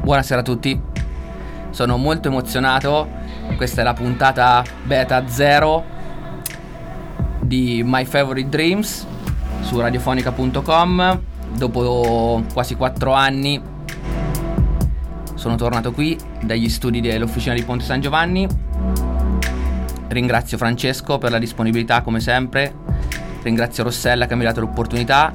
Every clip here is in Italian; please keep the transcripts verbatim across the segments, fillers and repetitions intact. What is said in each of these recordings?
Buonasera a tutti, sono molto emozionato, questa è la puntata beta zero di My Favorite Dreams su radiofonica punto com. Dopo quasi quattro anni sono tornato qui dagli studi dell'Officina di Ponte San Giovanni. Ringrazio Francesco per la disponibilità come sempre, ringrazio Rossella che mi ha dato l'opportunità.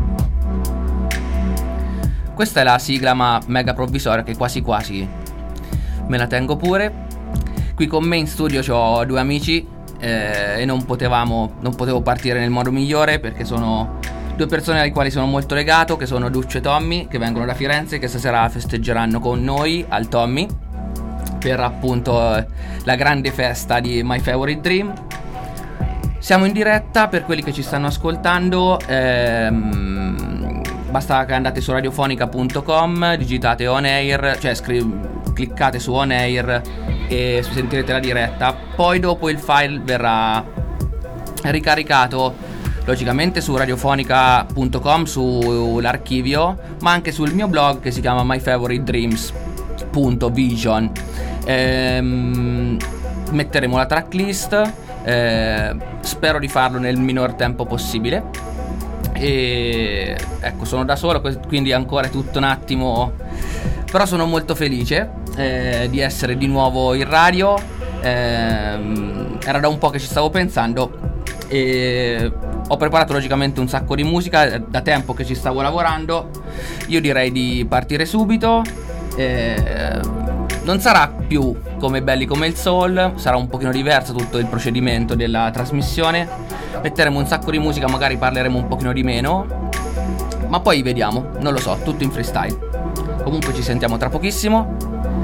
Questa è la sigla ma mega provvisoria che quasi quasi me la tengo pure. Qui con me in studio ho due amici eh, e non potevamo non potevo partire nel modo migliore perché sono due persone alle quali sono molto legato, che sono Duccio e Tommy, che vengono da Firenze, che stasera festeggeranno con noi al Tommy per appunto eh, la grande festa di My Favorite Dream. Siamo in diretta per quelli che ci stanno ascoltando. ehm, Basta che andate su radiofonica punto com, digitate on air, cioè scri- cliccate su on air e sentirete la diretta. Poi dopo il file verrà ricaricato logicamente su radiofonica punto com, sull'archivio, ma anche sul mio blog che si chiama my favorite dreams punto vision. Ehm, metteremo la tracklist, eh, spero di farlo nel minor tempo possibile. E ecco, sono da solo, quindi ancora è tutto un attimo, però sono molto felice eh, di essere di nuovo in radio. Eh, era da un po' che ci stavo pensando e ho preparato logicamente un sacco di musica, da tempo che ci stavo lavorando. Io direi di partire subito. eh, Non sarà più come Belli come il Soul, sarà un pochino diverso tutto il procedimento della trasmissione. Metteremo un sacco di musica, magari parleremo un pochino di meno, ma poi vediamo, non lo so, tutto in freestyle. Comunque ci sentiamo tra pochissimo.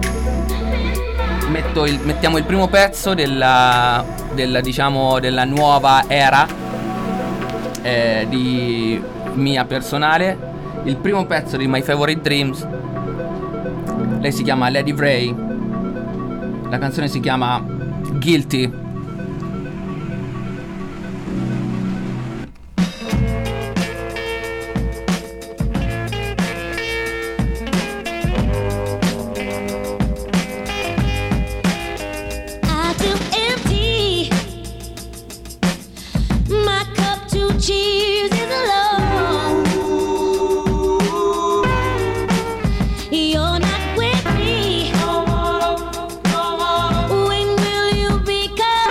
Metto il, mettiamo il primo pezzo della, della diciamo della nuova era eh, di mia personale. Il primo pezzo di My Favorite Dreams. Lei si chiama Lady Ray. La canzone si chiama Guilty. When will you become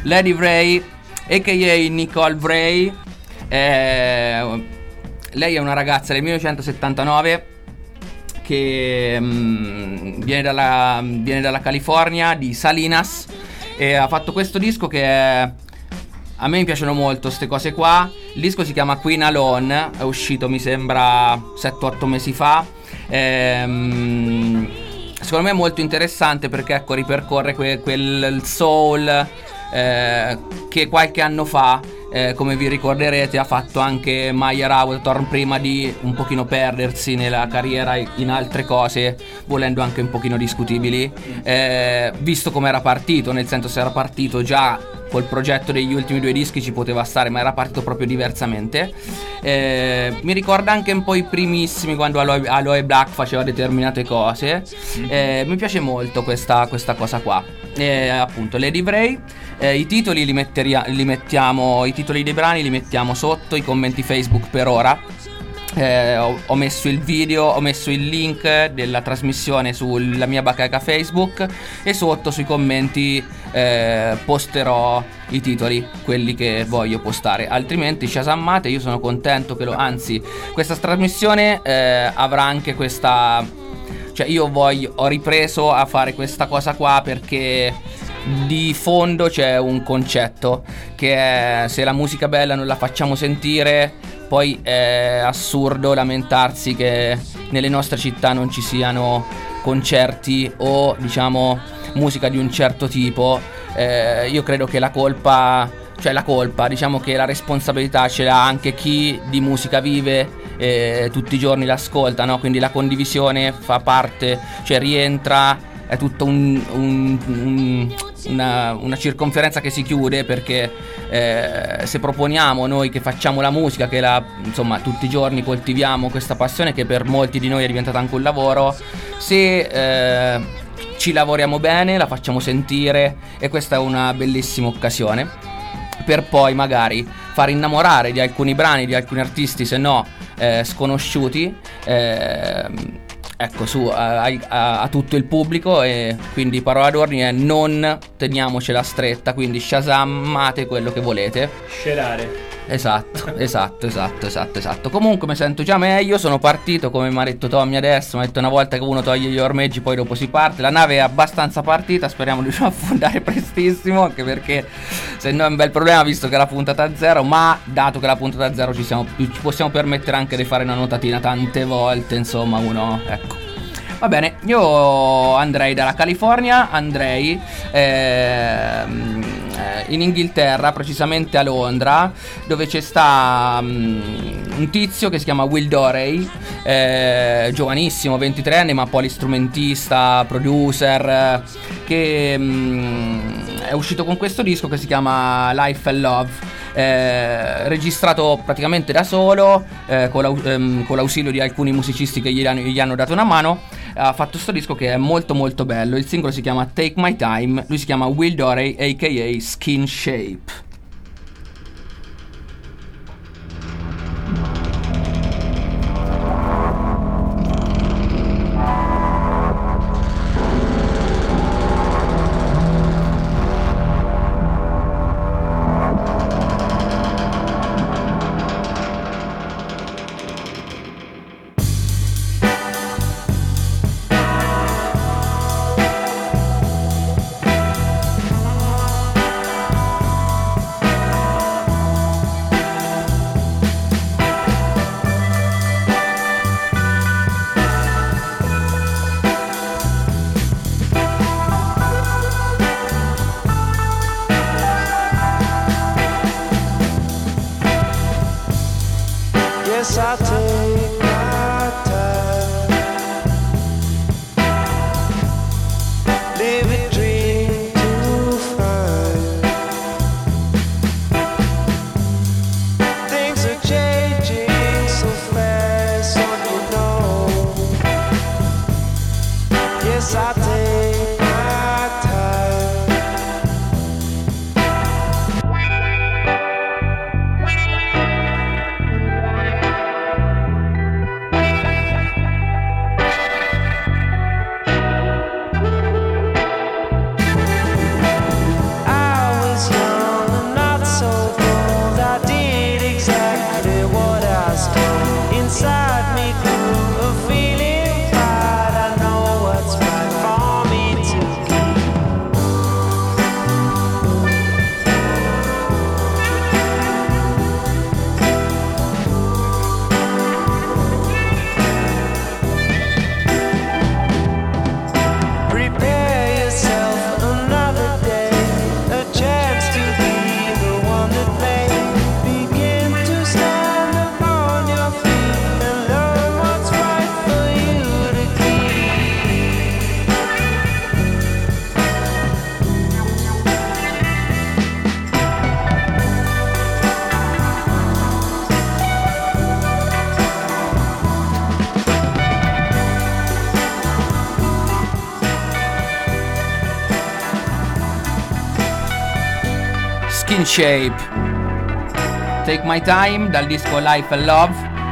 Lady Wray, a k a. Nicole Wray. eh, Lei è una ragazza del millenovecentosettantanove che mh, viene, dalla, viene dalla California, di Salinas, e ha fatto questo disco che è, a me mi piacciono molto queste cose qua. Il disco si chiama Queen Alone, è uscito mi sembra sette otto mesi fa. ehm, Secondo me è molto interessante perché ecco ripercorre que, quel soul eh, che qualche anno fa, eh, come vi ricorderete, ha fatto anche Maya Hawthorne prima di un pochino perdersi nella carriera in altre cose, volendo anche un pochino discutibili, eh, visto come era partito, nel senso, se era partito già col progetto degli ultimi due dischi ci poteva stare, ma era partito proprio diversamente. eh, Mi ricorda anche un po' i primissimi, quando Aloe, Aloe Black faceva determinate cose. eh, Mi piace molto questa, questa cosa qua. eh, Appunto Lady Wray. eh, I titoli li, metteria, li mettiamo, i titoli dei brani li mettiamo sotto i commenti Facebook per ora. Eh, ho, ho messo il video, ho messo il link della trasmissione sulla mia bacheca Facebook, e sotto sui commenti eh, posterò i titoli, quelli che voglio postare. Altrimenti shazammate, io sono contento che lo... Anzi, questa trasmissione eh, avrà anche questa... Cioè io voglio, ho ripreso a fare questa cosa qua perché di fondo c'è un concetto che è: se la musica bella non la facciamo sentire, poi è assurdo lamentarsi che nelle nostre città non ci siano concerti o diciamo musica di un certo tipo. eh, Io credo che la colpa, cioè la colpa, diciamo che la responsabilità ce l'ha anche chi di musica vive e tutti i giorni l'ascolta, no? Quindi la condivisione fa parte, cioè rientra, è tutto un, un, un, una, una circonferenza che si chiude, perché eh, se proponiamo noi che facciamo la musica, che la, insomma tutti i giorni coltiviamo questa passione che per molti di noi è diventata anche un lavoro, se eh, ci lavoriamo bene, la facciamo sentire, e questa è una bellissima occasione per poi magari far innamorare di alcuni brani, di alcuni artisti, se no eh, sconosciuti, eh, ecco, su a, a, a tutto il pubblico. E quindi parola d'ordine è: non teniamocela stretta, quindi shazammate quello che volete. Scerare. Esatto, esatto, esatto, esatto, esatto. Comunque mi sento già meglio, sono partito, come mi ha detto Tommy adesso, mi ha detto una volta che uno toglie gli ormeggi poi dopo si parte. La nave è abbastanza partita, speriamo di non affondare prestissimo, anche perché se no è un bel problema visto che è la puntata zero, ma dato che la puntata zero ci, siamo, ci possiamo permettere anche di fare una notatina tante volte, insomma uno, ecco. Va bene, io andrei dalla California, andrei ehm, in Inghilterra, precisamente a Londra, dove c'è sta um, un tizio che si chiama Will Dorey, eh, giovanissimo, ventitré anni, ma polistrumentista, producer, che um, è uscito con questo disco che si chiama Life and Love. Eh, registrato praticamente da solo, eh, con, l'au- ehm, con l'ausilio di alcuni musicisti che gli hanno, gli hanno dato una mano. Ha fatto questo disco che è molto molto bello. Il singolo si chiama Take My Time. Lui si chiama Will Dorey, a k a. Skin Shape. Yes, I take my time, live a dream to find. Things are changing so fast, so you know. Yes, I take my time. Skin Shape, Take My Time dal disco Life and Love.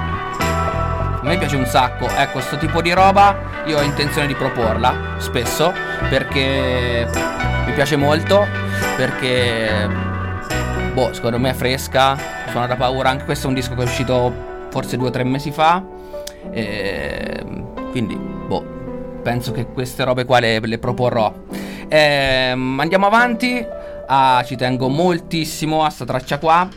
A me piace un sacco, ecco, sto tipo di roba io ho intenzione di proporla spesso perché mi piace molto, perché boh, secondo me è fresca, suona da paura. Anche questo è un disco che è uscito forse due o tre mesi fa, e quindi boh, penso che queste robe qua le, le proporrò. Ehm, andiamo avanti. Ah, ci tengo moltissimo a sta traccia qua.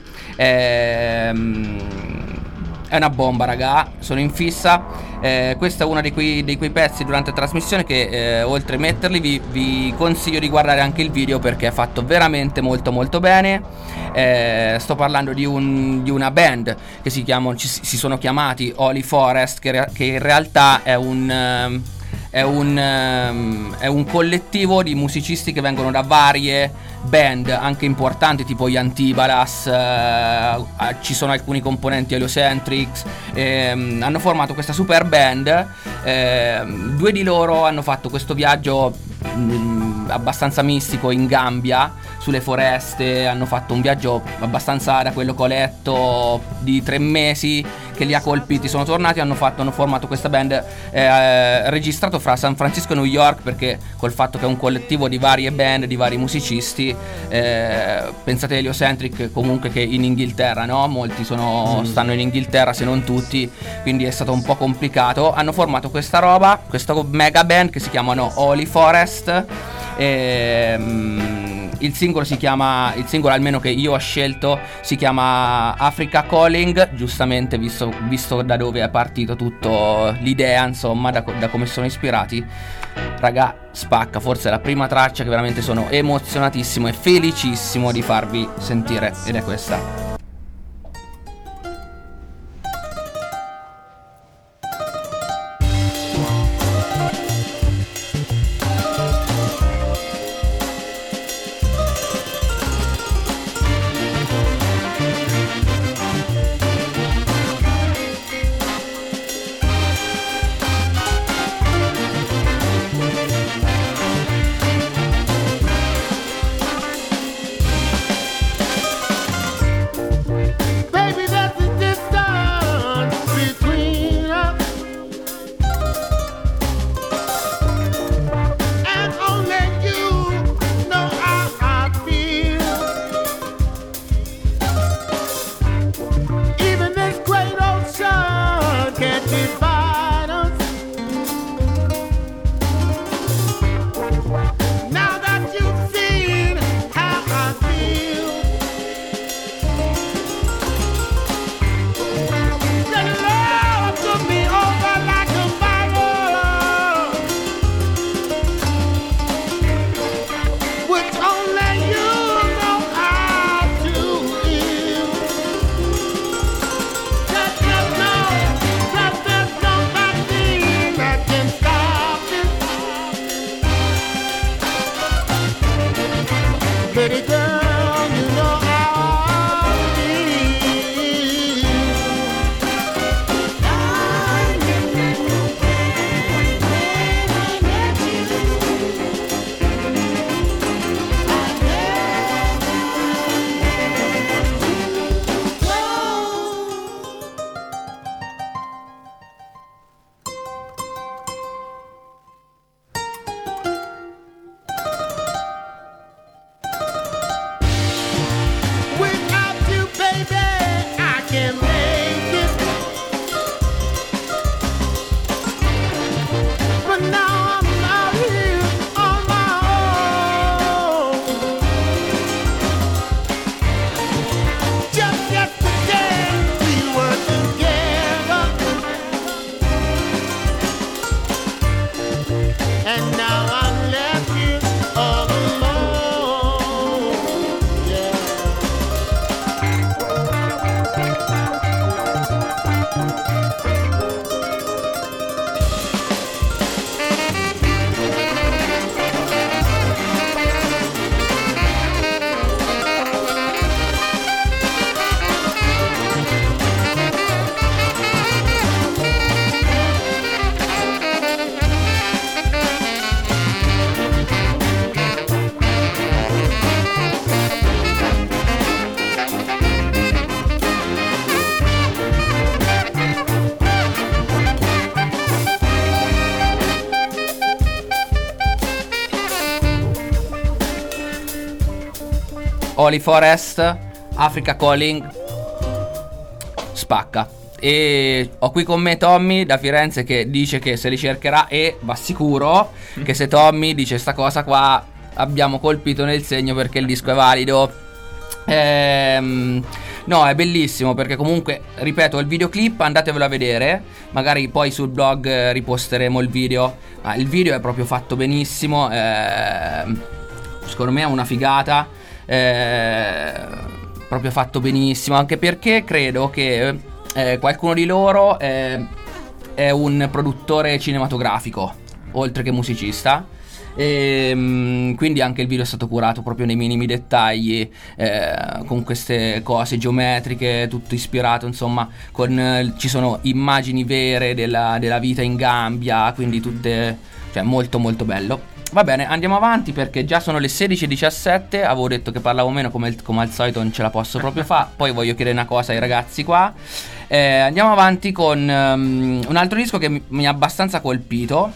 Ehm, è una bomba, raga, sono in fissa. Eh, questo è uno dei quei, dei quei pezzi durante la trasmissione che eh, oltre a metterli vi, vi consiglio di guardare anche il video, perché è fatto veramente molto molto bene. Eh, sto parlando di, un, di una band che si chiamano, ci, si sono chiamati Holy Forest, che, che in realtà è un... Um, È un, um, è un collettivo di musicisti che vengono da varie band anche importanti, tipo gli Antibalas, uh, ci sono alcuni componenti Heliocentrics, ehm, hanno formato questa super band. ehm, Due di loro hanno fatto questo viaggio mh, abbastanza mistico in Gambia, sulle foreste. Hanno fatto un viaggio abbastanza, da quello che ho letto, di tre mesi che li ha colpiti. Sono tornati, hanno fatto, hanno formato questa band, eh, registrato fra San Francisco e New York, perché col fatto che è un collettivo di varie band, di vari musicisti, eh, pensate a Heliocentric comunque che in Inghilterra, no? Molti sono, mm. stanno in Inghilterra, se non tutti, quindi è stato un po' complicato. Hanno formato questa roba, questa mega band che si chiamano Holy Forest. E, mm, il singolo si chiama, il singolo almeno che io ho scelto, si chiama Africa Calling, giustamente visto, visto da dove è partito tutto l'idea, insomma, da, da come sono ispirati. Raga, spacca, forse è la prima traccia che veramente sono emozionatissimo e felicissimo di farvi sentire, ed è questa. Holy Forest, Africa Calling, spacca. E ho qui con me Tommy da Firenze che dice che se li cercherà e va sicuro che se Tommy dice sta cosa qua abbiamo colpito nel segno perché il disco è valido. Ehm, no, è bellissimo perché comunque, ripeto, il videoclip andatevelo a vedere, magari poi sul blog eh, riposteremo il video. Ah, il video è proprio fatto benissimo, ehm, secondo me è una figata, eh, proprio fatto benissimo, anche perché credo che eh, qualcuno di loro eh, è un produttore cinematografico oltre che musicista. E, mh, quindi anche il video è stato curato proprio nei minimi dettagli, eh, con queste cose geometriche, tutto ispirato, insomma, con eh, ci sono immagini vere della, della vita in Gambia, quindi tutte, cioè molto molto bello. Va bene, andiamo avanti perché già sono le sedici e diciassette. Avevo detto che parlavo meno, come, come al solito non ce la posso proprio fare. Poi voglio chiedere una cosa ai ragazzi qua. eh, Andiamo avanti con um, un altro disco che mi, mi ha abbastanza colpito.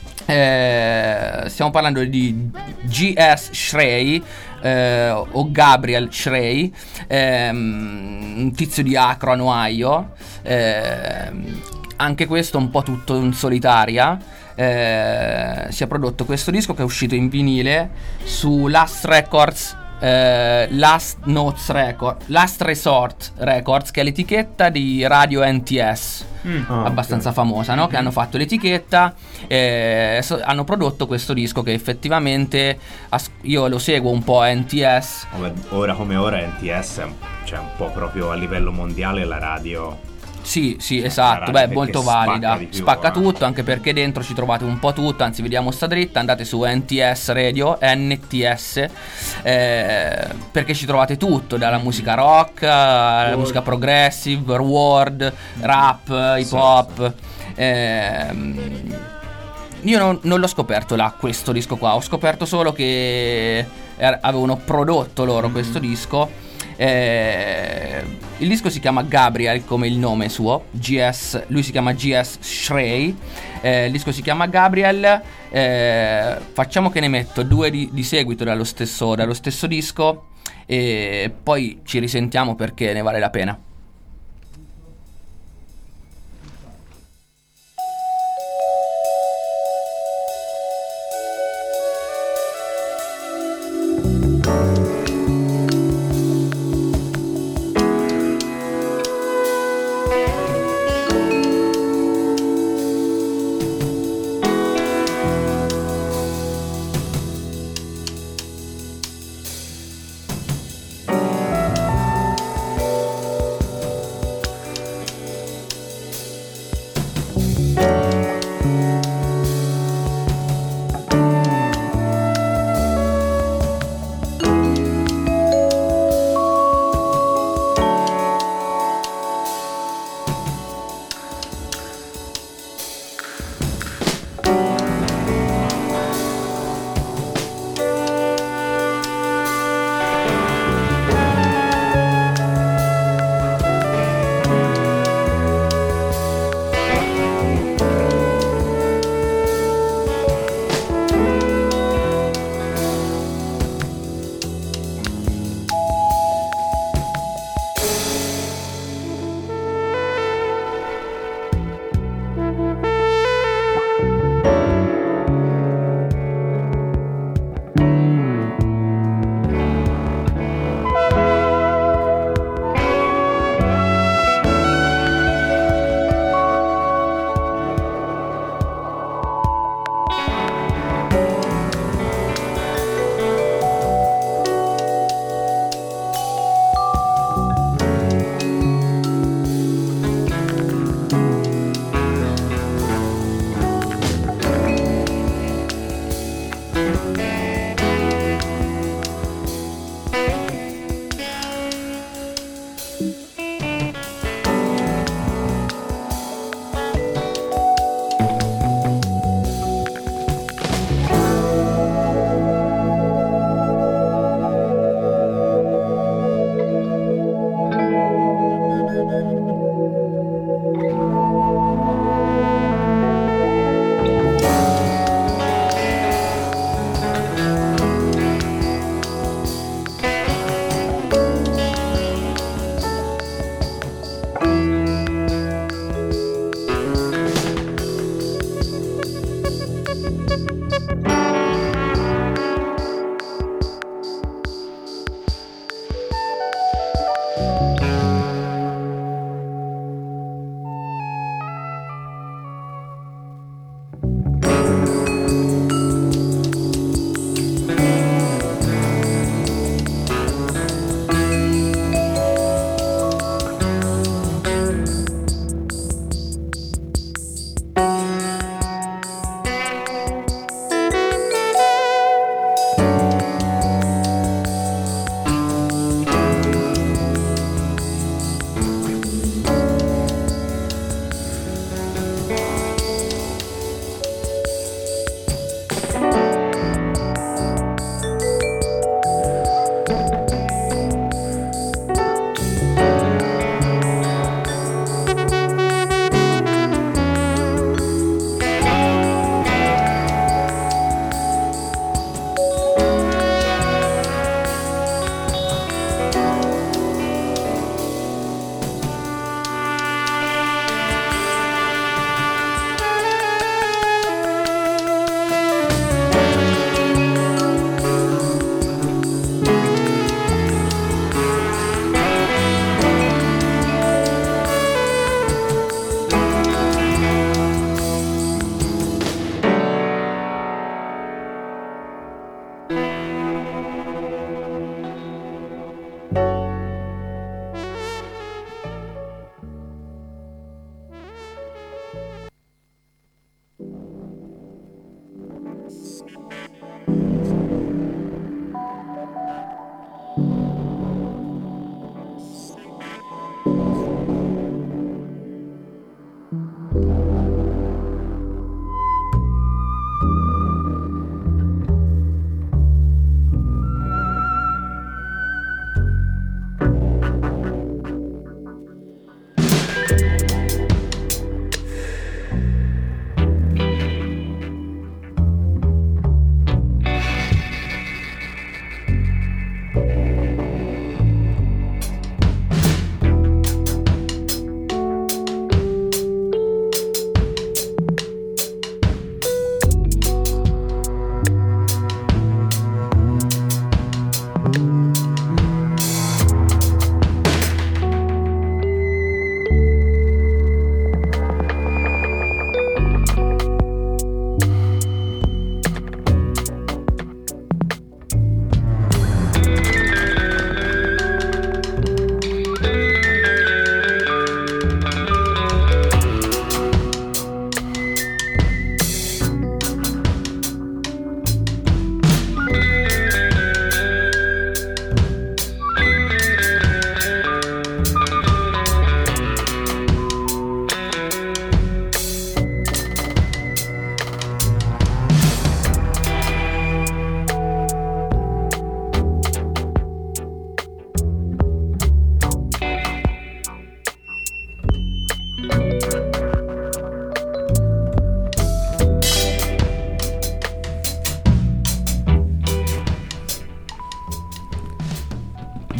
Eh, stiamo parlando di G S Shrey, eh, o Gabriel Shrey, ehm, un tizio di Akron, Ohio. ehm, Anche questo un po' tutto in solitaria. Eh, si è prodotto questo disco che è uscito in vinile su Last Records, eh, Last Notes Record, Last Resort Records, che è l'etichetta di Radio N T S, mm. oh, abbastanza okay. famosa, no? Mm-hmm. Che hanno fatto l'etichetta, eh, so, hanno prodotto questo disco che effettivamente as- io lo seguo un po' N T S. Ora come ora N T S è un, cioè un po' proprio a livello mondiale la radio. Sì, sì, esatto, beh, molto valida, spacca, più, spacca eh. tutto, anche perché dentro ci trovate un po' tutto, anzi vediamo sta dritta, andate su N T S Radio, N T S, eh, perché ci trovate tutto, dalla musica rock alla World. musica progressive, world, rap, hip hop. ehm, Io non, non l'ho scoperto là, questo disco qua, ho scoperto solo che er- avevano prodotto loro mm-hmm. questo disco. Eh, il disco si chiama Gabriel come il nome suo, G S, lui si chiama G S Shrey, eh, il disco si chiama Gabriel. eh, Facciamo che ne metto due di, di seguito dallo stesso, dallo stesso disco e poi ci risentiamo perché ne vale la pena.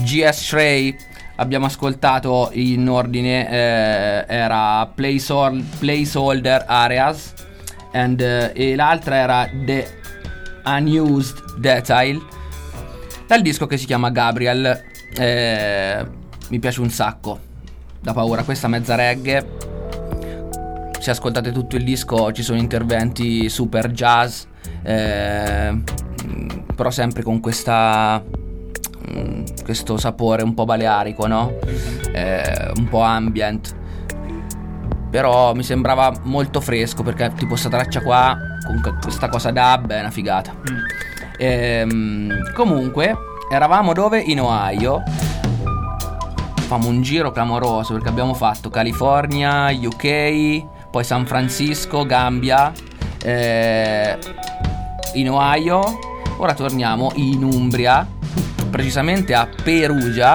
G S Ray abbiamo ascoltato in ordine, eh, era Placeholder, Placeholder Areas, and, eh, e l'altra era The Unused Detail, dal disco che si chiama Gabriel. Eh, mi piace un sacco, da paura, questa mezza reggae. Se ascoltate tutto il disco ci sono interventi super jazz, eh, però sempre con questa questo sapore un po' balearico, no? Eh, un po' ambient, però mi sembrava molto fresco, perché tipo sta traccia qua con questa cosa dub è una figata. mm. Ehm, comunque eravamo dove? In Ohio. Famo un giro clamoroso, perché abbiamo fatto California, U K, poi San Francisco, Gambia, eh, in Ohio. Ora torniamo in Umbria, precisamente a Perugia,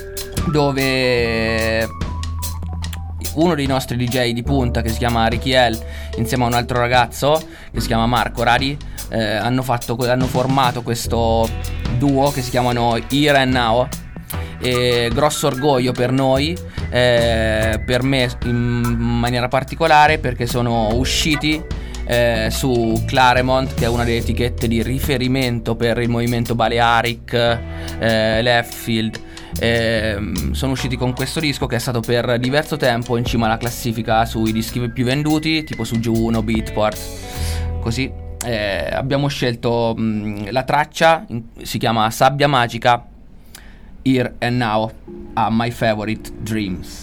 dove uno dei nostri D J di punta, che si chiama Ricky L, insieme a un altro ragazzo che si chiama Marco Radi, eh, hanno, fatto, hanno formato questo duo che si chiamano Here and Now. E grosso orgoglio per noi, eh, per me in maniera particolare, perché sono usciti eh, su Claremont, che è una delle etichette di riferimento per il movimento Balearic, eh, Leftfield. Eh, sono usciti con questo disco che è stato per diverso tempo in cima alla classifica sui dischi più venduti, tipo su Juno, Beatport, così. Eh, abbiamo scelto mh, la traccia, in, si chiama Sabbia Magica, Here and Now, a My Favorite Dreams.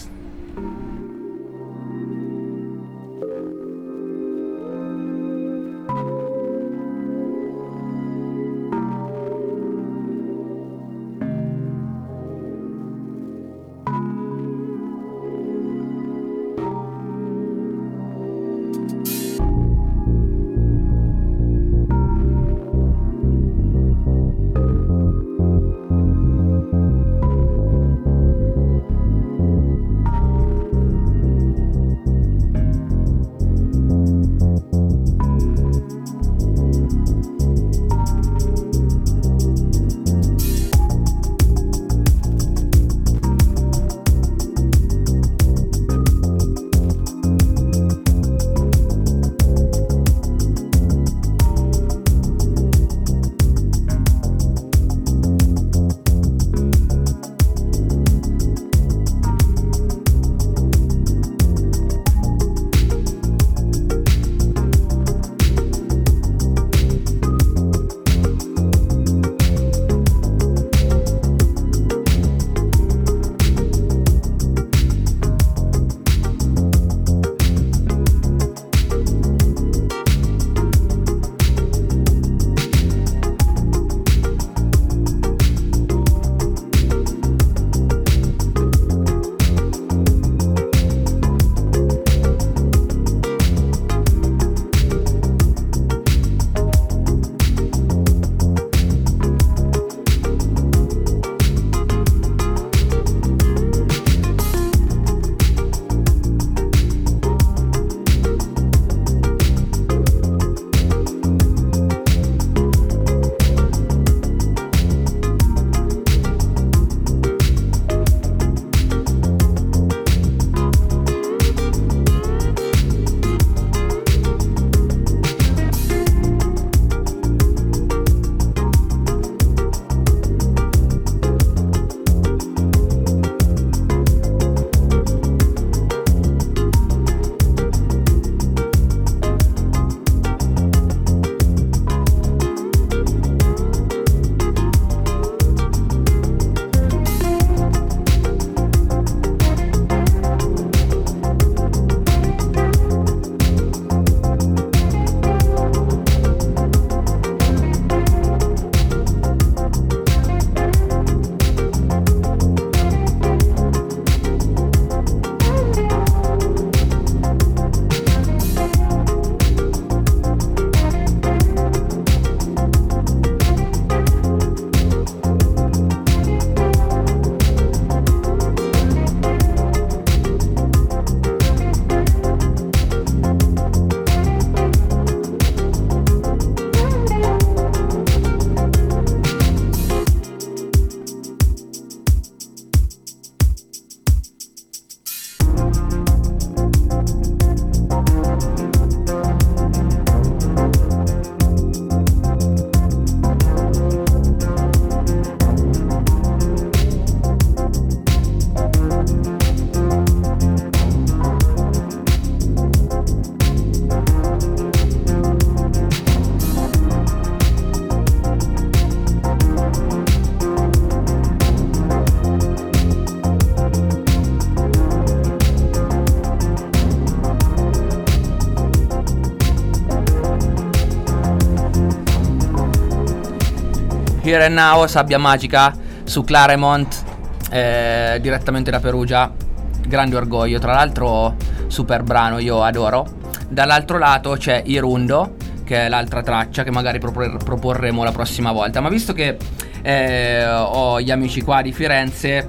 Here and Now, Sabbia Magica su Claremont, eh, direttamente da Perugia, grande orgoglio, tra l'altro super brano, io adoro. Dall'altro lato c'è Irundo, che è l'altra traccia che magari propor- proporremo la prossima volta, ma visto che eh, ho gli amici qua di Firenze,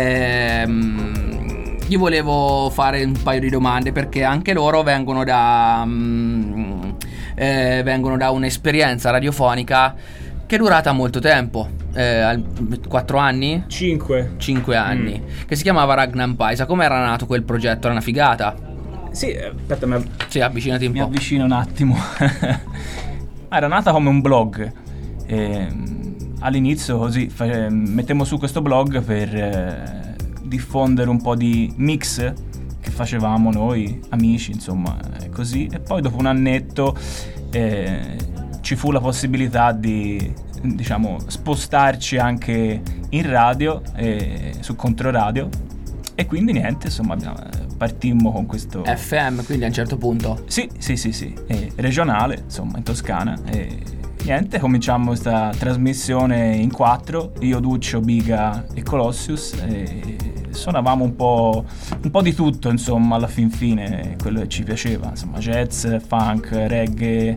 ehm, gli volevo fare un paio di domande, perché anche loro vengono da mm, eh, vengono da un'esperienza radiofonica che è durata molto tempo, eh, quattro anni? cinque cinque anni, mm. che si chiamava Ragnar Paisa. Come era nato quel progetto? Era una figata? Sì, aspetta, mi, sì, avvicinati un mi po'. avvicino un attimo. Era nata come un blog. E, all'inizio così fa, mettemmo su questo blog per eh, diffondere un po' di mix che facevamo noi, amici, insomma, così. E poi dopo un annetto eh, ci fu la possibilità di, diciamo, spostarci anche in radio, eh, su Controradio, e quindi niente, insomma, abbiamo, partimmo con questo F M, quindi a un certo punto sì, sì, sì, sì, eh, regionale, insomma, in Toscana, e niente, cominciamo questa trasmissione in quattro, io, Duccio, Biga e Colossius, e suonavamo un po', un po' di tutto, insomma, alla fin fine, quello che ci piaceva, insomma, jazz, funk, reggae,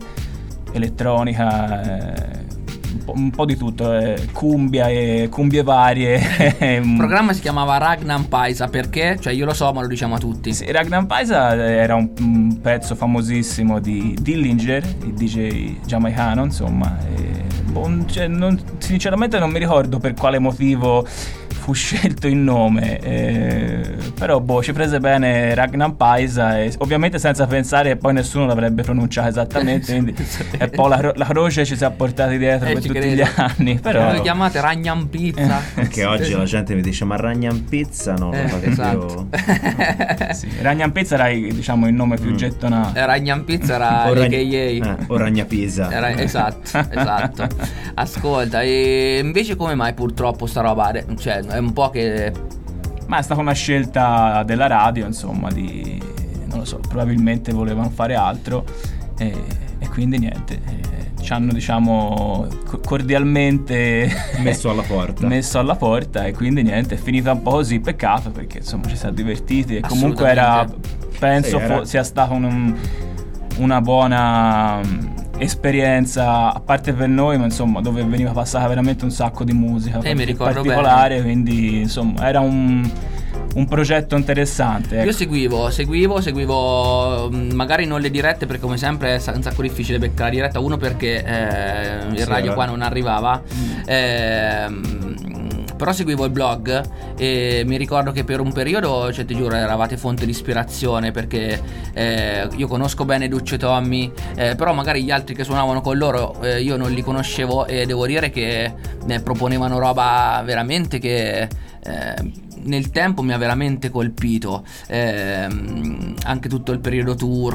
elettronica, eh, un, po', un po' di tutto, eh, cumbia e cumbie varie. Il programma si chiamava Ragnar Paisa perché? Cioè io lo so, ma lo diciamo a tutti. Sì, Ragnar Paisa era un, un pezzo famosissimo di Dillinger, il D J giamaicano, insomma, e, boh, cioè, non, sinceramente non mi ricordo per quale motivo fu scelto il nome, eh, però boh, ci prese bene Ragnar Paisa, e ovviamente senza pensare che poi nessuno l'avrebbe pronunciato esattamente, quindi e poi la, la croce ci si è portati dietro eh, per tutti credo. gli anni, però lo chiamate Ragnar Pizza. Anche oggi la gente mi dice ma Ragnar Pizza no, eh, non esatto. Sì, Ragnar Pizza era, diciamo, il nome più mm. gettonato. eh, Ragnar Pizza era l'A K A eh, o Ragnar Pizza era, esatto, esatto. Ascolta, e invece come mai purtroppo sta roba, cioè è un po' che ma è stata una scelta della radio, insomma, di non lo so, probabilmente volevano fare altro, e, e quindi niente, e ci hanno, diciamo, cordialmente messo alla porta messo alla porta e quindi niente, è finita un po' così, peccato, perché insomma ci siamo divertiti e comunque era, penso, sì, era... fo- sia stata un, una buona esperienza, a parte per noi, ma insomma dove veniva passata veramente un sacco di musica eh, mi ricordo particolare, bene. Quindi insomma era un, un progetto interessante, ecco. Io seguivo, seguivo, seguivo magari non le dirette, perché come sempre è un sacco difficile beccare la diretta, uno perché eh, il sì, radio era. qua non arrivava, mm. eh, però seguivo il blog e mi ricordo che per un periodo, cioè ti giuro, eravate fonte di ispirazione, perché eh, io conosco bene Duccio e Tommy, eh, però magari gli altri che suonavano con loro eh, io non li conoscevo, e devo dire che ne proponevano roba veramente che eh, nel tempo mi ha veramente colpito, eh, anche tutto il periodo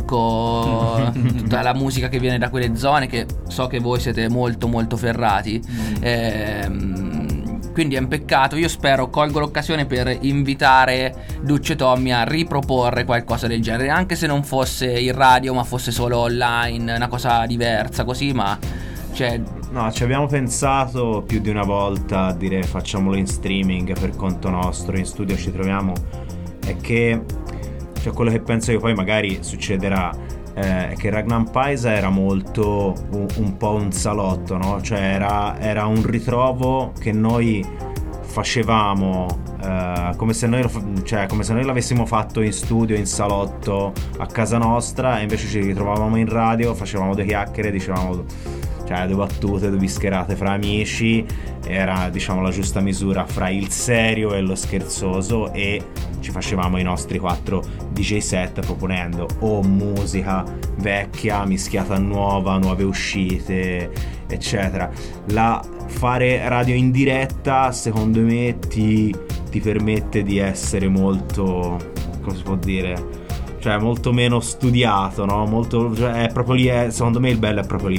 turco, tutta la musica che viene da quelle zone, che so che voi siete molto molto ferrati, eh, quindi è un peccato. Io spero, colgo l'occasione per invitare Duccio e Tommy a riproporre qualcosa del genere, anche se non fosse in radio ma fosse solo online, una cosa diversa così, ma cioè... No, ci abbiamo pensato più di una volta a dire facciamolo in streaming per conto nostro, in studio ci troviamo, è che cioè quello che penso io, poi magari succederà, eh, è che Ragnar Paisa era molto un, un po' un salotto, no? Cioè era, era un ritrovo che noi facevamo eh, come se noi lo, cioè come se noi l'avessimo fatto in studio, in salotto a casa nostra, e invece ci ritrovavamo in radio, facevamo due chiacchiere, dicevamo cioè due battute, due bischerate fra amici, era, diciamo, la giusta misura fra il serio e lo scherzoso, e ci facevamo i nostri quattro D J set proponendo o musica vecchia mischiata a nuova, nuove uscite, eccetera. La fare radio in diretta secondo me ti, ti permette di essere molto, come si può dire, cioè molto meno studiato, no? Molto, cioè è proprio lì, è, secondo me il bello è proprio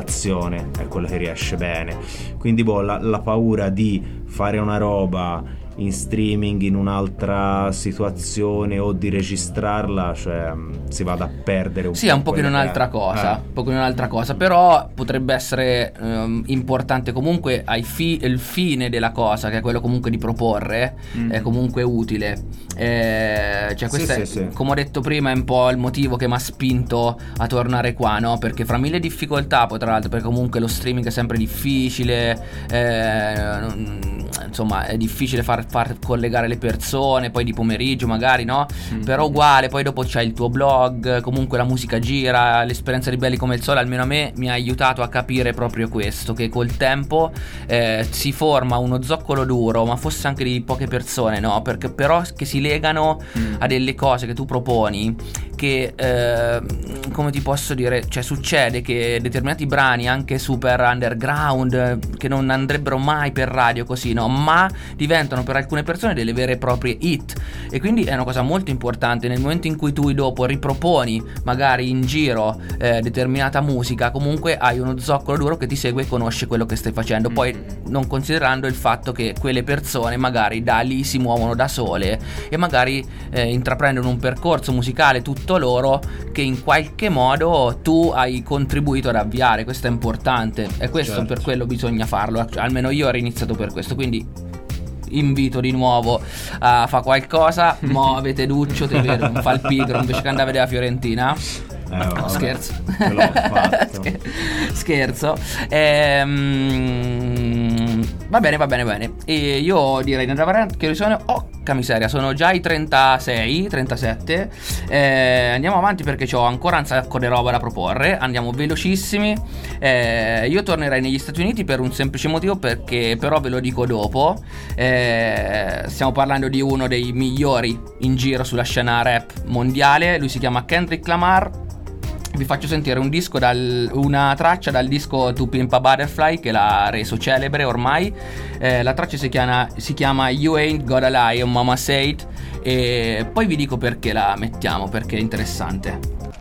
l'improvvisazione, è quello che riesce bene. Quindi boh, la, la paura di fare una roba in streaming in un'altra situazione o di registrarla, cioè mh, si vada a perdere un Sì, po' è un pochino quello che un'altra è. cosa, Eh. un pochino un'altra cosa, però potrebbe essere ehm, importante comunque ai fi- il fine della cosa, che è quello comunque di proporre, Mm. è comunque utile. Eh, cioè questo Sì, è, sì, sì. come ho detto prima, è un po' il motivo che mi ha spinto a tornare qua, no? Perché fra mille difficoltà, poi tra l'altro perché comunque lo streaming è sempre difficile, eh, non- insomma è difficile far, far collegare le persone, poi di pomeriggio magari, no? Mm. Però uguale, poi dopo c'hai il tuo blog, comunque la musica gira, l'esperienza di Belli come il Sole almeno a me mi ha aiutato a capire proprio questo, che col tempo eh, si forma uno zoccolo duro, ma fosse anche di poche persone, no? Perché però che si legano Mm. a delle cose che tu proponi, che eh, come ti posso dire, cioè succede che determinati brani anche super underground, eh, che non andrebbero mai per radio così, no? Ma diventano per alcune persone delle vere e proprie hit, e quindi è una cosa molto importante nel momento in cui tu dopo riproponi magari in giro eh, determinata musica, comunque hai uno zoccolo duro che ti segue e conosce quello che stai facendo, poi non considerando il fatto che quelle persone magari da lì si muovono da sole e magari eh, intraprendono un percorso musicale tutto loro, che in qualche modo tu hai contribuito ad avviare. Questo è importante, e questo Certo. per quello bisogna farlo, almeno io ho iniziato per questo, quindi invito di nuovo a fare qualcosa. Muovete Duccio, te vedo, non fa il pigro invece che andare a vedere la Fiorentina. Eh, No, vabbè, scherzo. ce l'ho fatto. Scher- Scherzo. Ehm, va bene, va bene, bene. E io direi di andare avanti, che sono, porca miseria, sono già i trentasei, trentasette. Eh, andiamo avanti perché ho ancora un sacco di roba da proporre. Andiamo velocissimi. Eh, io tornerei negli Stati Uniti per un semplice motivo, perché però ve lo dico dopo. Eh, stiamo parlando di uno dei migliori in giro sulla scena rap mondiale. Lui si chiama Kendrick Lamar. Vi faccio sentire un disco dal, una traccia dal disco To Pimp a Butterfly, che l'ha reso celebre ormai. Eh, la traccia si chiama, si chiama You Ain't Gotta Lie, Mama Said. E poi vi dico perché la mettiamo, perché è interessante.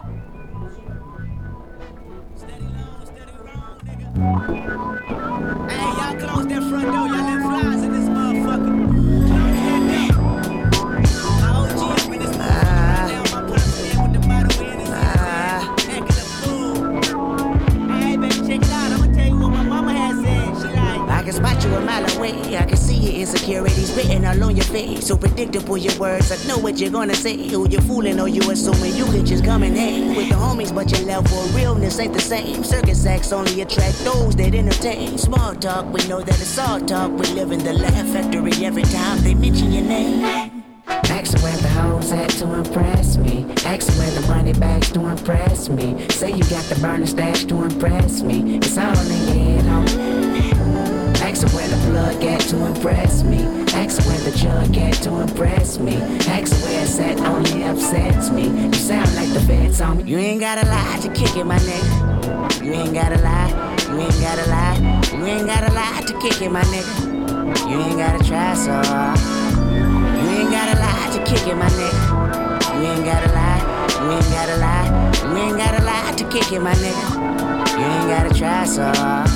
Hey, y'all close that front door. Y'all let flies in this motherfucker. My O G up in this motherfucker. Now my pops in with the bottle in his hand. Acting a fool. Hey, baby, check it out. I'ma tell you what my mama has said. She like, I can spot you a mile away. I can see your insecurities written all on your face. So predictable your words. I know what you're gonna say. Who you fooling or you assuming you can just come and hang with the homies, but your level of realness ain't the same. Circus acts only attract those that entertain. Small talk, we know that it's all talk. We live in the laugh factory every time they mention your name. Ask where the hoes at to impress me. Ask where the money bags to impress me. Say you got the burner stash to impress me. It's all in your head, homie. Ask where the plug at to impress me. Ask where the jug at to impress me. Ask where it's at only upsets me. You sound like the feds on me. You ain't gotta lie to kick it, my nigga. You ain't gotta lie. You ain't gotta lie. You ain't gotta lie to kick it, my nigga. You ain't gotta try so hard. You ain't gotta lie to kick it, my nigga. You ain't gotta lie. You ain't gotta lie. You ain't gotta lie to kick it, my nigga. You ain't gotta try so hard.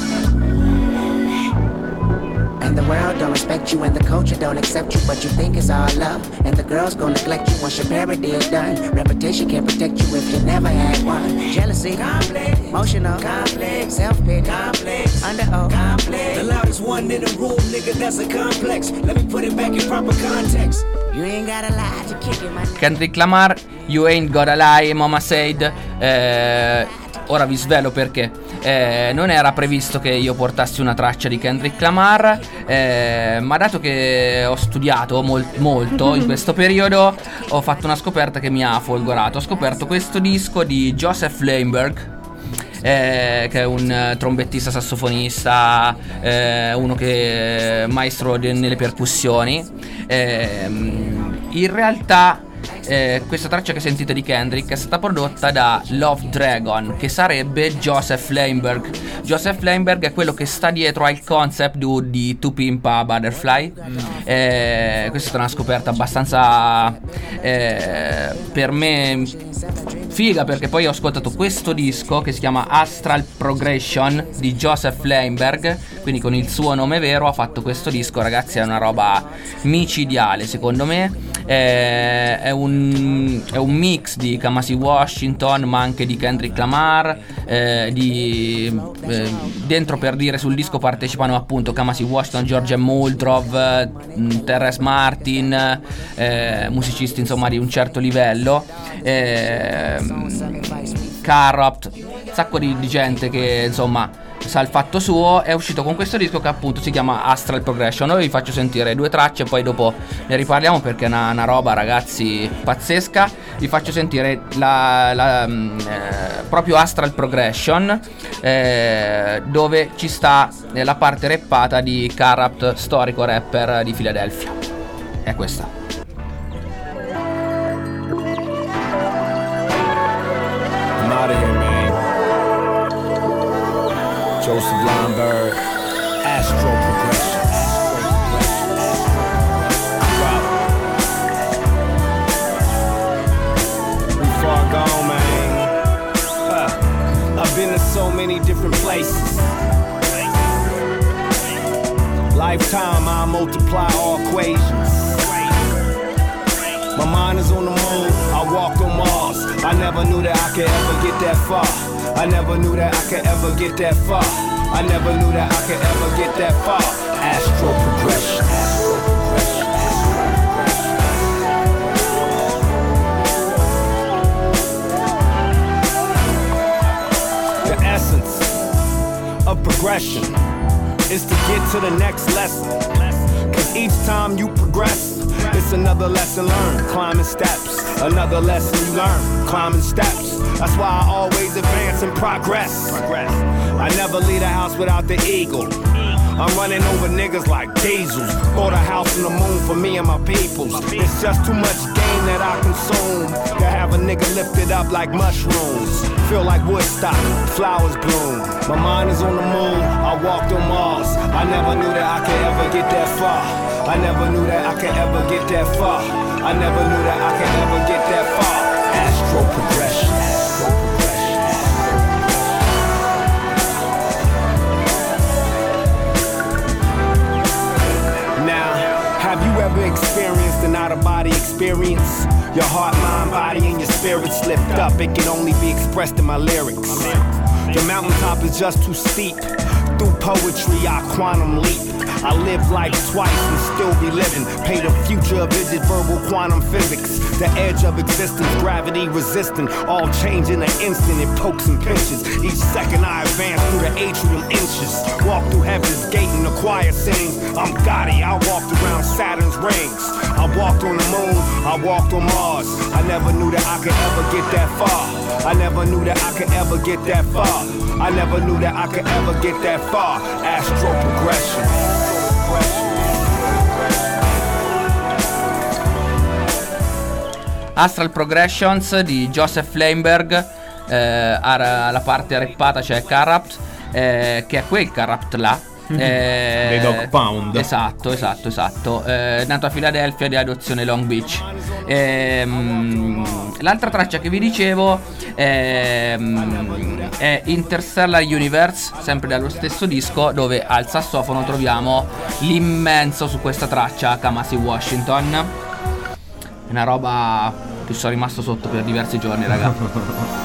And the world don't respect you and the culture don't accept you, but you think it's all love. And the girls gon' neglect you once your parody is done. Reputation can't protect you if you never had one. Jealousy, complex, emotional, complex, self-pity, complex, under oath, complex. the loudest one in the room, nigga, that's a complex. Let me put it back in proper context. You ain't gotta lie to kick it, my nigga. Kendrick Lamar, You Ain't Gotta Lie, Mama Said. eh, Ora vi svelo perché. Eh, non era previsto che io portassi una traccia di Kendrick Lamar, eh, ma dato che ho studiato mol- molto in questo periodo, ho fatto una scoperta che mi ha folgorato. Ho scoperto questo disco di Joseph Leinberg, eh, che è un eh, trombettista sassofonista, eh, uno che è maestro de- nelle percussioni. Eh, in realtà Eh, questa traccia che sentite di Kendrick è stata prodotta da Love Dragon, che sarebbe Joseph Leinberg. Joseph Leinberg è quello che sta dietro al concept di, di To Pimp a Butterfly. eh, Questa è stata una scoperta abbastanza eh, per me figa, perché poi ho ascoltato questo disco che si chiama Astral Progression di Joseph Leinberg, quindi con il suo nome vero ha fatto questo disco, ragazzi. È una roba micidiale secondo me, è, è, un, è un mix di Kamasi Washington ma anche di Kendrick Lamar, eh, di, eh, dentro, per dire, sul disco partecipano appunto Kamasi Washington, George Muldrow, Terrence Martin, eh, musicisti insomma di un certo livello, eh, Kurupt, un sacco di, di gente che insomma sa il fatto suo. È uscito con questo disco che appunto si chiama Astral Progression. Ora vi faccio sentire due tracce, poi dopo ne riparliamo perché è una, una roba, ragazzi, pazzesca. Vi faccio sentire la, la, eh, proprio Astral Progression, eh, dove ci sta eh, la parte rappata di Kurupt, storico rapper di Philadelphia. È questa. I'm out of here, man. Joseph Lomberg, Astro Progression. We far gone, man. Huh. I've been to so many different places. Lifetime, I multiply all equations. My mind is on the moon, I walked on Mars. I never knew that I could ever get that far. I never knew that I could ever get that far. I never knew that I could ever get that far. Astro Progression. The essence of progression is to get to the next lesson. Cause each time you progress, it's another lesson learned. Climbing steps, another lesson you learn. Climbing steps, that's why I always advance and progress. I never leave the house without the eagle. I'm running over niggas like diesels. Bought a house on the moon for me and my peoples. It's just too much game that I consume to have a nigga lifted up like mushrooms. Feel like Woodstock, flowers bloom. My mind is on the moon, I walked on Mars. I never knew that I could ever get that far. I never knew that I could ever get that far. I never knew that I could ever get that far. Astro Progression. Now, have you ever experienced an out-of-body experience? Your heart, mind, body, and your spirit slipped up. It can only be expressed in my lyrics. The mountaintop is just too steep. Through poetry, I quantum leap. I live life twice and still be living. Paint a future of vivid verbal quantum physics. The edge of existence, gravity resistant. All change in an instant, it pokes and pinches. Each second I advance through the atrium inches. Walk through heaven's gate and the choir sings. I'm Gotti, I walked around Saturn's rings. I walked on the moon, I walked on Mars. I never knew that I could ever get that far. I never knew that I could ever get that far. I never knew that I could ever get that far. Astro Progression. Astral Progressions di Joseph Lomberg, eh, ha la parte rappata, cioè Kurupt, eh, che è quel Kurupt là, eh, dei Dog Pound. Esatto, esatto, esatto. Eh, nato a Philadelphia, di adozione Long Beach. Ehm, l'altra traccia che vi dicevo è, è Interstellar Universe, sempre dallo stesso disco, dove al sassofono troviamo l'immenso, su questa traccia, Kamasi Washington. È una roba che sono rimasto sotto per diversi giorni, raga.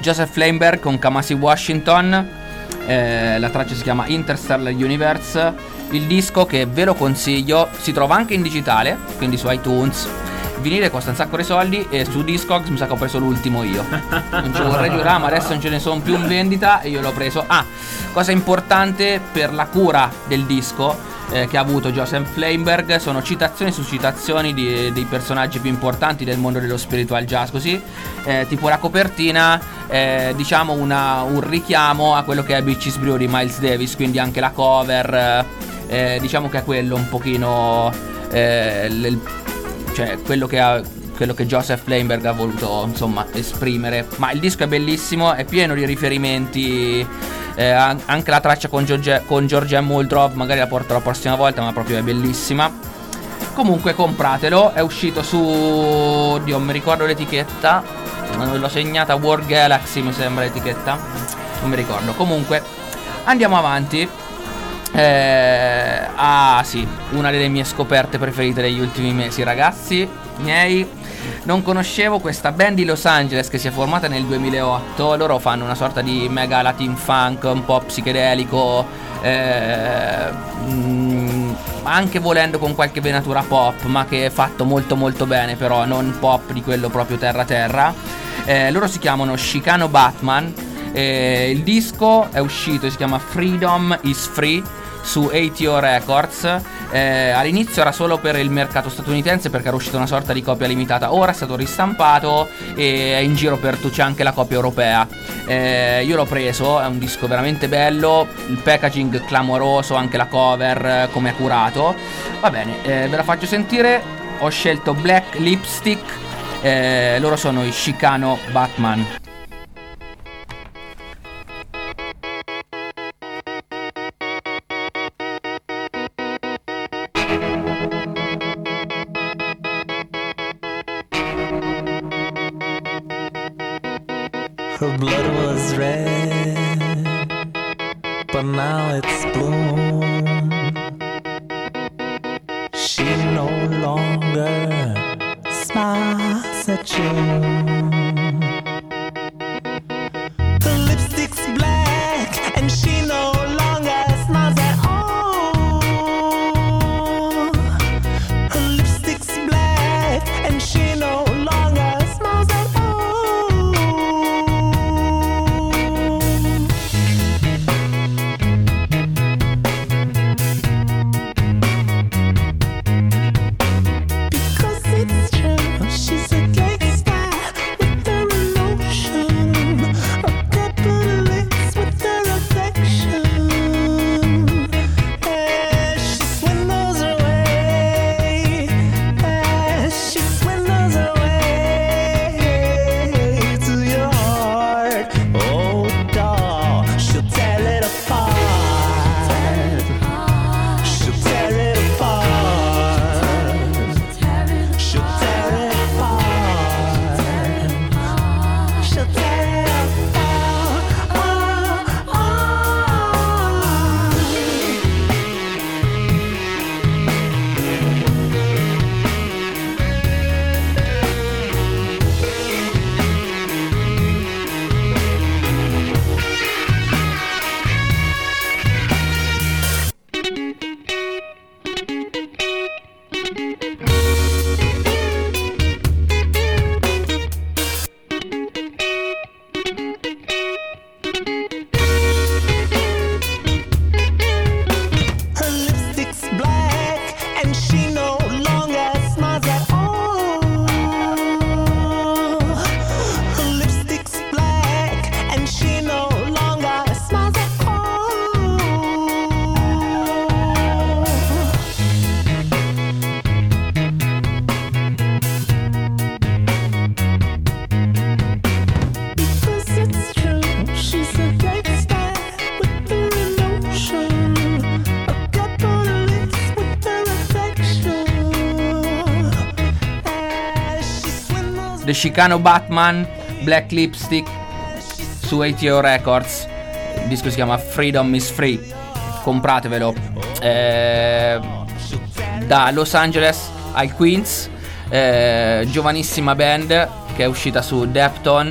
Joseph Flamberg con Kamasi Washington. Eh, la traccia si chiama Interstellar Universe. Il disco, che ve lo consiglio, si trova anche in digitale, quindi su iTunes. Il vinile costa un sacco di soldi, e su Discogs mi sa che ho preso l'ultimo io. Non ce lo vorrei giurare, ma adesso non ce ne sono più in vendita e io l'ho preso. Ah, cosa importante per la cura del disco eh, che ha avuto Joseph Flamberg, sono citazioni su citazioni di, dei personaggi più importanti del mondo dello spiritual jazz, così eh, tipo la copertina, eh, diciamo una, un richiamo a quello che è Beaches Brew di Miles Davis, quindi anche la cover, eh, diciamo che è quello un pochino eh, l- cioè quello che ha, quello che Joseph Flamberg ha voluto, insomma, esprimere. Ma il disco è bellissimo, è pieno di riferimenti, eh, anche la traccia con George, con George M. Muldrow, magari la porto la prossima volta, ma proprio è bellissima. Comunque compratelo, è uscito su, oddio, non mi ricordo l'etichetta, non l'ho segnata, World Galaxy mi sembra l'etichetta, non mi ricordo. Comunque andiamo avanti. Eh, ah sì, una delle mie scoperte preferite degli ultimi mesi, ragazzi miei. Non conoscevo questa band di Los Angeles che si è formata nel duemilaotto. Loro fanno una sorta di mega latin funk, un po' psichedelico, eh, mh, anche volendo con qualche venatura pop, ma che è fatto molto molto bene, però non pop di quello proprio terra terra. eh, Loro si chiamano Chicano Batman. eh, Il disco è uscito, si chiama Freedom is Free su A T O Records. eh, All'inizio era solo per il mercato statunitense, perché era uscita una sorta di copia limitata. Ora è stato ristampato e è in giro per tu, c'è anche la copia europea. eh, Io l'ho preso, è un disco veramente bello, il packaging clamoroso, anche la cover, eh, come è curato. Va bene, eh, ve la faccio sentire. Ho scelto Black Lipstick, eh, loro sono i Chicano Batman. Her blood was red, but now it's blue. She no longer smiles at you. Her lipstick's black and she no longer smiles at all. Her lipstick's black and she no longer smiles at all. The Chicano Batman, Black Lipstick su A T O Records. Il disco si chiama Freedom is Free, compratevelo. eh, Da Los Angeles al Queens, eh, giovanissima band che è uscita su Depton.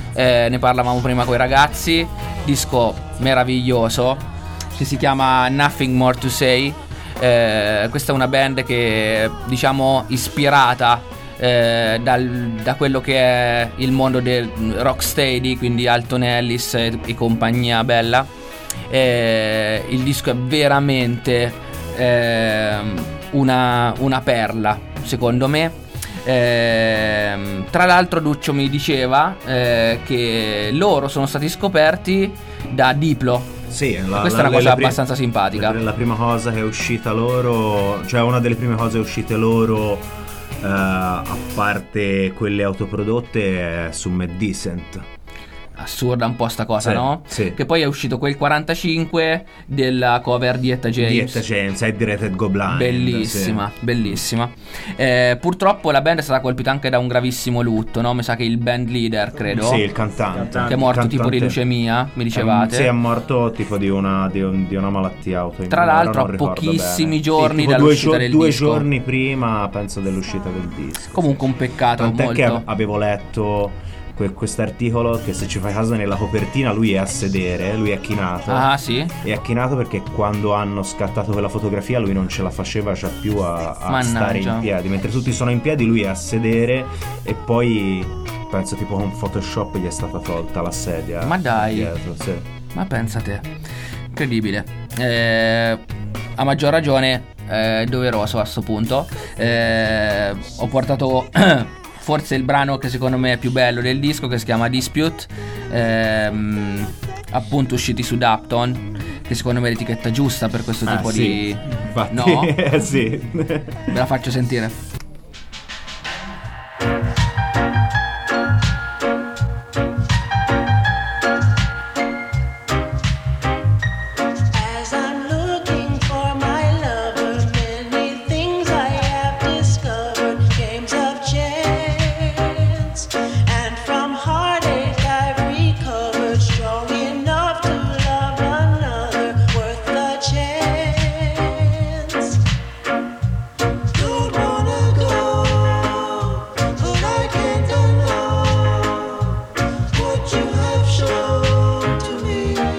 eh, ne parlavamo prima con i ragazzi, disco meraviglioso che si chiama Nothing More to Say. Eh, questa è una band che, diciamo, ispirata eh, dal, da quello che è il mondo del rocksteady, quindi Alton Ellis e, e compagnia bella. Eh, il disco è veramente eh, una, una perla, secondo me. Eh, tra l'altro Duccio mi diceva eh, che loro sono stati scoperti da Diplo. Sì, la, questa la, è una cosa pri- abbastanza simpatica. La, la prima cosa che è uscita loro, cioè una delle prime cose uscite loro, eh, a parte quelle autoprodotte, è su Mad Decent. Assurda un po' sta cosa, Sì, no? sì. Che poi è uscito quel quarantacinque della cover di Etta James. Di Etta James, è di Rated Go Blind. Bellissima, bellissima. Eh, purtroppo la band è stata colpita anche da un gravissimo lutto, no? Mi sa che il band leader, credo, Sì, il cantante. che è morto Il tipo di cantante- leucemia, mi dicevate. Eh, Sì, è morto tipo di una, di un- di una malattia autoimmune. Tra l'altro, non a ricordo pochissimi bene. giorni Sì, tipo dall'uscita due, del due disco. giorni prima, penso, dell'uscita del disco. Comunque un peccato. Tant'è molto. che avevo letto que- quest'articolo che, se ci fai caso, nella copertina lui è a sedere, lui è chinato. Ah, sì? È chinato perché quando hanno scattato quella fotografia lui non ce la faceva già più a, a Mannaggia. stare in piedi, mentre tutti sono in piedi lui è a sedere, e poi penso tipo con Photoshop gli è stata tolta la sedia. Ma dai. dietro, sì. Ma pensa te, incredibile. Eh, a maggior ragione è doveroso a sto punto. Eh, ho portato forse il brano che secondo me è più bello del disco, che si chiama Dispute, ehm, appunto usciti su Dapton, che secondo me è l'etichetta giusta per questo Ah, tipo sì. di... Infatti, No? sì. Ve la faccio sentire. As I'm looking for my lover, many things I have discovered, games of chance, and from heartache I've recovered, strong enough to love another, worth the chance. Don't wanna go, but I can't deny what you have shown to me.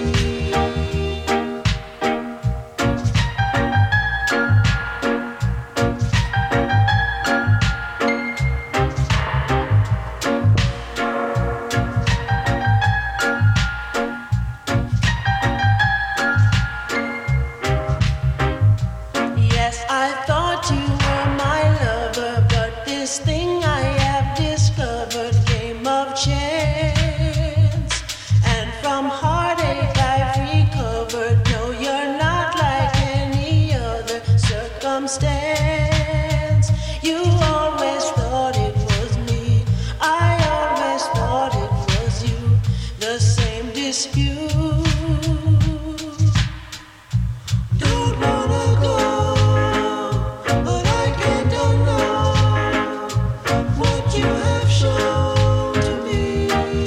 Yes, I thought you were my lover, but this thing I have discovered, game of chance, and from heartache I've recovered. No, you're not like any other circumstance. You always thought it was me, I always thought it was you. The same dispute. Don't wanna go, but I can't deny what you have shown to me.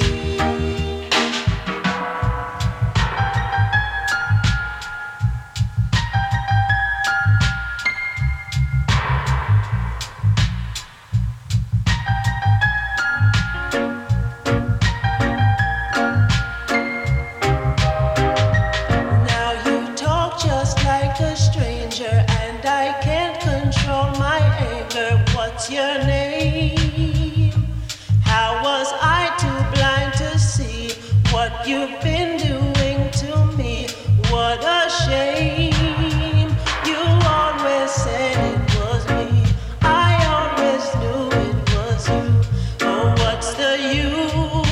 Now you talk just like a stranger, and I can't control my anger. What's your name? How was I too blind to see what you've been doing to me? What a shame. You always said it was me, I always knew it was you. Oh, what's the use?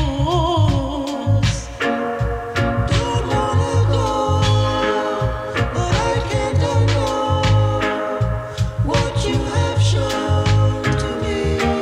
Don't wanna go, but I can't deny what you have shown to me.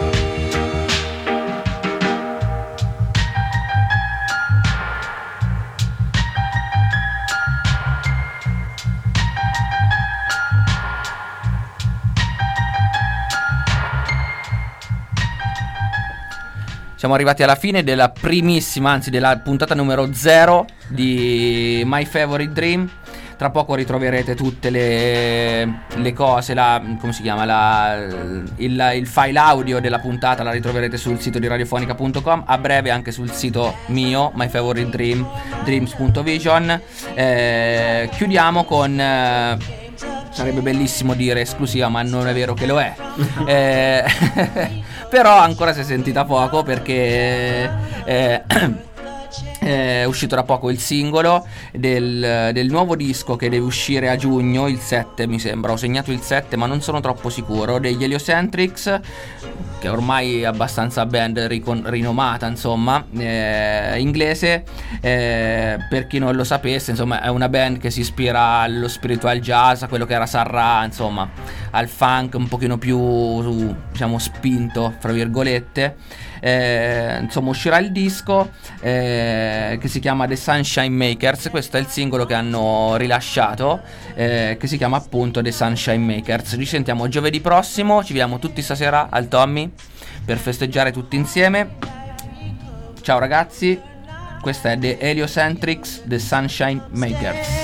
Siamo arrivati alla fine della primissima, anzi della puntata numero zero di My Favorite Dream. Tra tra poco ritroverete tutte le, le cose, la, come si chiama, la, il, il file audio della puntata la ritroverete sul sito di radiofonica punto com, a breve anche sul sito mio, My Favorite Dream, dreams punto vision. Eh, chiudiamo con... Eh, sarebbe bellissimo dire esclusiva, ma non è vero che lo è. eh, però ancora si è sentita poco perché... Eh, è uscito da poco il singolo del, del nuovo disco che deve uscire a giugno, il sette mi sembra, ho segnato il sette ma non sono troppo sicuro, degli Heliocentrics, che ormai è abbastanza band ricon- rinomata, insomma, eh, inglese. Eh, per chi non lo sapesse, insomma, è una band che si ispira allo spiritual jazz, a quello che era Sarra, insomma, al funk un pochino più, diciamo, spinto, fra virgolette. Eh, insomma, uscirà il disco eh, che si chiama The Sunshine Makers. Questo è il singolo che hanno rilasciato, eh, che si chiama appunto The Sunshine Makers. Ci sentiamo giovedì prossimo, ci vediamo tutti stasera al Tommy per festeggiare tutti insieme. Ciao ragazzi, questa è The Heliocentrics, The Sunshine Makers.